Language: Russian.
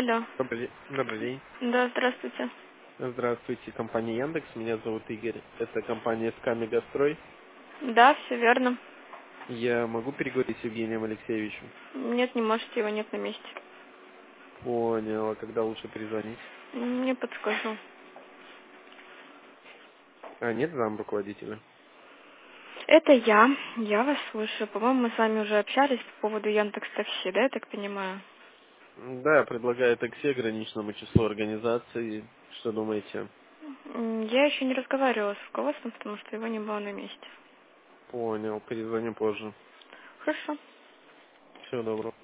Алло. Добрый день. Да, здравствуйте. Здравствуйте, компания Яндекс. Меня зовут Игорь. Это компания СК Мегастрой. Да, все верно. Я могу переговорить с Евгением Алексеевичем? Нет, не можете, его нет на месте. Понял. А когда лучше перезвонить? Не подскажу. А нет зам руководителя? Это я вас слушаю. По-моему, мы с вами уже общались по поводу Яндекс Такси, да, я так понимаю? Да, я предлагаю такси ограниченному числу организаций. Что думаете? Я еще не разговаривала с руководством, потому что его не было на месте. Понял. Перезвоню позже. Хорошо. Всего доброго.